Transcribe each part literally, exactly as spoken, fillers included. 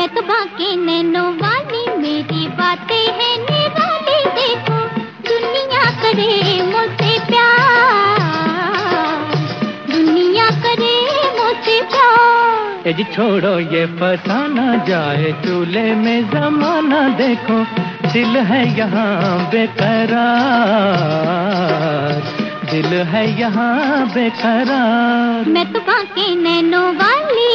मैं तो बाकी नैनो वाली, मेरी बातें हैं निराली। देखो दुनिया करे मुझसे प्यार, दुनिया करे मुझसे प्यार। ए जी छोड़ो ये फसाना, जाए चूल्हे में जमाना। देखो दिल है यहाँ बेकरार, दिल है यहाँ बेकरार। मैं तो बाकी नैनो वाली।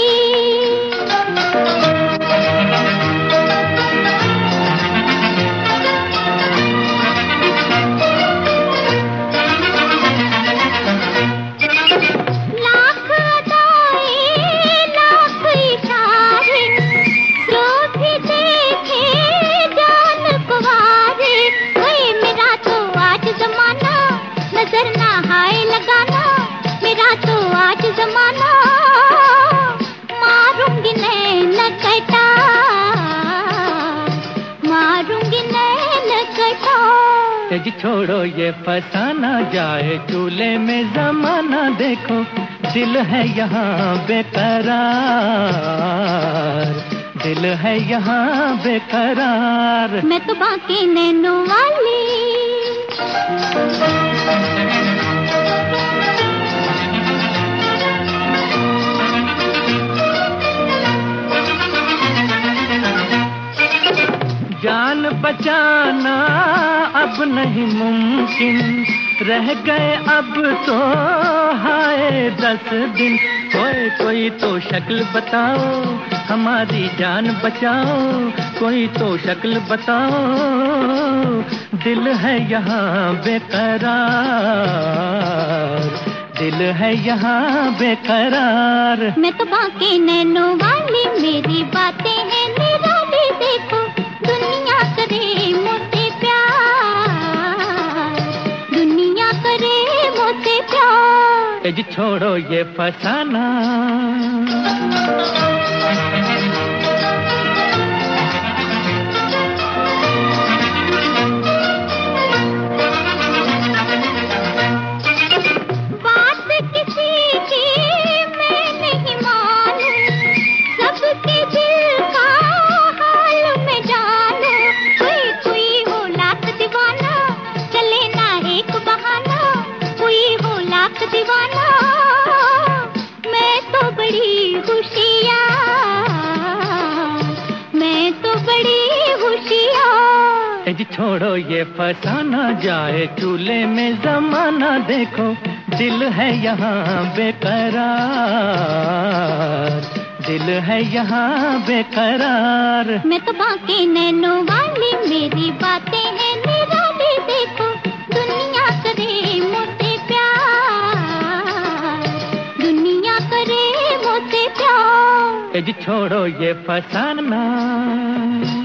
लाख अदाएं लाख इशारे, जो भी देखे जान कुंवारे। ओए मेरा तो आज जमाना, नजर ना हाय लगाना। मेरा तो आज जमाना, मारूंगी नैन कटार, मारूंगी नैन कटार। ए जी छोड़ो ये फसाना, जाए चूल्हे में जमाना। देखो दिल है यहाँ बेकरार, दिल है यहाँ बेकरार। मैं तो बाकी नैनो वाली। जान बचाना अब नहीं मुमकिन, रह गए अब तो हाय दस दिन। कोई कोई तो शक्ल बताओ, हमारी जान बचाओ। कोई तो शक्ल बताओ, दिल है यहाँ बेकरार, दिल है यहाँ बेकरार। मैं तो बाकी नैनो वाली, मेरी बातें हैं निराली। देखो दुनिया करे मुझसे प्यार, दुनिया करे मुझसे प्यार। ए जी छोड़ो ये फसाना। बात किसी की मैं नहीं मानूं, सबके दिल का हाल मैं जानूं। कोई कोई हो लाख दीवाना, चले ना एक बहाना। कोई हो लाख दीवाना, मैं तो बड़ी होशियार, मैं तो बड़ी होशियार। ए जी छोड़ो ये फसाना, जाए चूल्हे में जमाना। देखो दिल है यहाँ बेकरार, दिल है यहाँ बेकरार। मैं तो बाकी नैनो वाली, मेरी बातें हैं निराली। देखो दुनिया करे मुझसे प्यार, दुनिया करे मुझसे प्यार। ए जी छोड़ो ये फसाना।